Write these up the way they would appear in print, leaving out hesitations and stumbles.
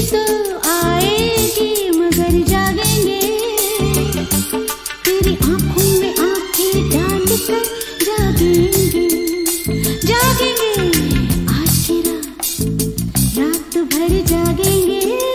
तो आएगी मगर जागेंगे, तेरी आंखों में आंखें डालकर जागेंगे, जागेंगे आज की रात भर जागेंगे।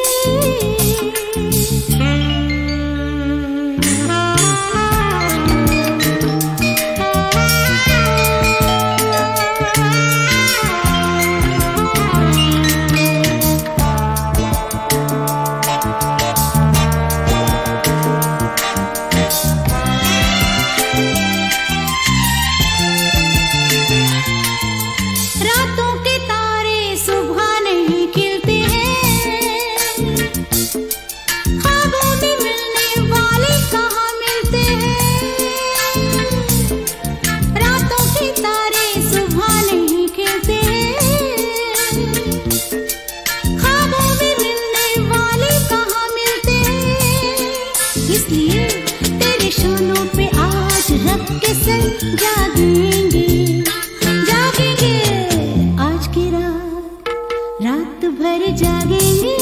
रातों के तारे सुबह नहीं खिलते हैं, ख्वाबों में मिलने वाले कहाँ मिलते हैं। रातों के तारे सुबह नहीं खिलते हैं, ख्वाबों में मिलने वाले कहाँ मिलते हैं। इसलिए तेरे शानों पे आज रख के सर जागेंगे, जागेंगे आज की रात भर जागेंगे।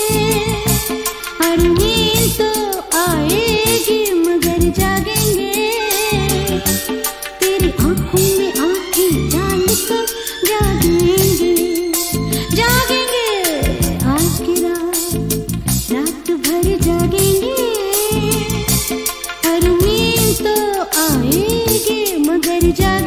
और नींद तो आएगी मगर जागेंगे, तेरी आंखों में आंखें डालकर जागेंगे, जागेंगे आज की रात भर जागेंगे। और नींद तो आएगी मगर जागेंगे।